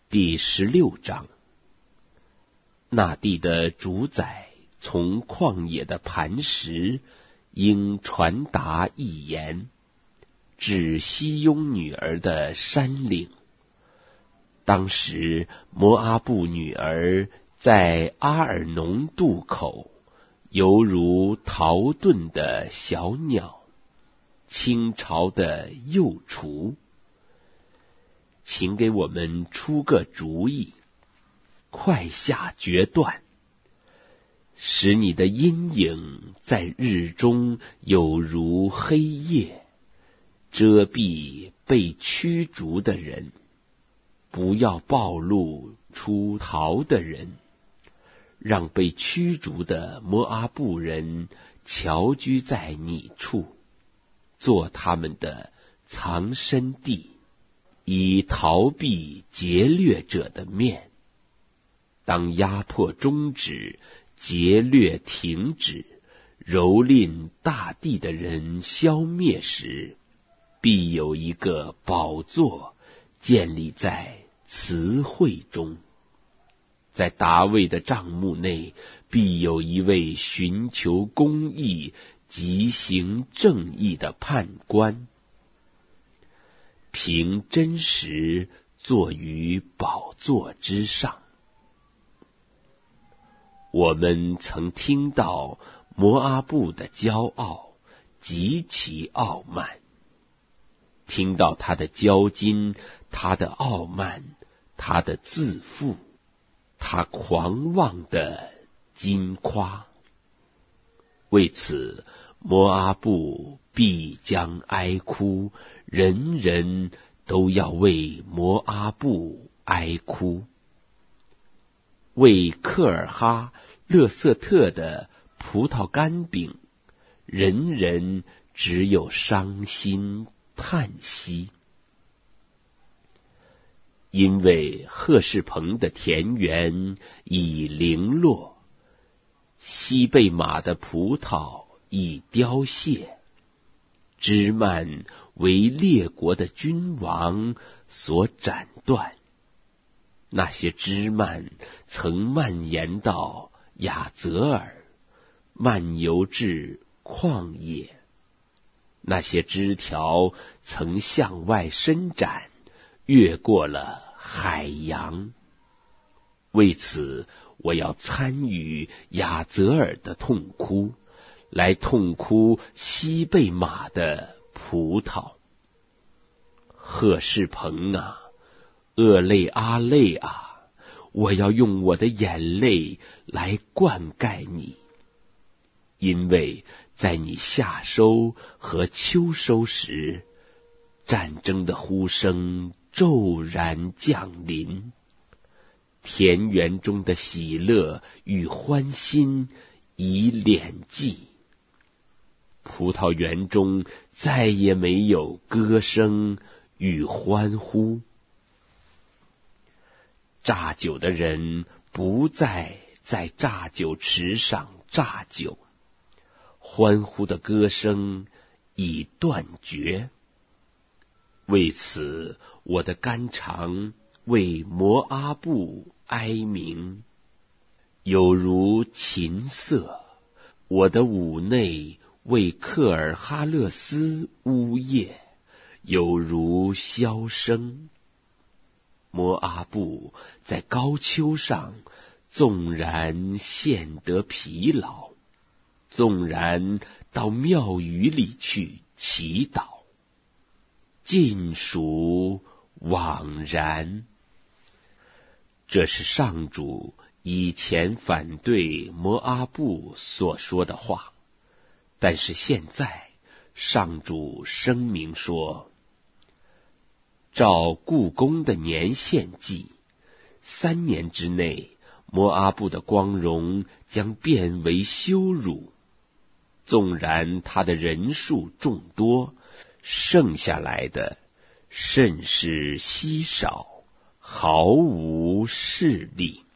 第16章。那地的主宰从旷野的磐石，应传达一言，至西雍女儿的山岭。当时摩阿布女儿在阿尔农渡口，犹如逃遁的小鸟，倾巢的幼雏。请给我们出个主意，快下决断，使你的阴影在日中有如黑夜，遮蔽被驱逐的人，不要暴露出逃的人，让被驱逐的摩阿布人侨居在你处，做他们的藏身地，以逃避劫掠者的面。当压迫终止，劫掠停止，蹂躏大地的人消灭时，必有一个宝座建立在慈会中。在大卫的帐幕内，必有一位寻求公义、极行正义的判官，凭真实坐于宝座之上。我们曾听到摩阿布的骄傲，极其傲慢，听到他的骄矜，他的傲慢，他的自负，他狂妄的矜夸。为此，摩阿布必将哀哭，人人都要为摩阿布哀哭。为克尔哈勒瑟特的葡萄干饼，人人只有伤心叹息。因为赫士朋的田园已零落，西贝玛的葡萄已凋谢，枝蔓为列国的君王所斩断。那些枝蔓曾蔓延到亚泽尔，漫游至旷野。那些枝条曾向外伸展，越过了海洋。为此，我要参与亚泽尔的痛哭，来痛哭西贝玛的葡萄。赫士朋啊，厄累阿累啊，我要用我的眼泪来灌溉你，因为在你夏收和秋收时，战争的呼声骤然降临，田园中的喜乐与欢欣已敛迹，葡萄园中再也没有歌声与欢呼。榨酒的人不再在榨酒池上榨酒，欢呼的歌声已断绝。为此，我的肝肠为摩阿布哀鸣，有如琴瑟；我的五内为克尔哈勒斯呜咽，有如箫声。摩阿布在高丘上，纵然陷得疲劳，纵然到庙宇里去祈祷，尽属枉然。这是上主以前反对摩阿布所说的话，但是现在上主声明说，照故宫的年限计，3年之内，摩阿布的光荣将变为羞辱。纵然他的人数众多，剩下来的甚是稀少，毫无势力。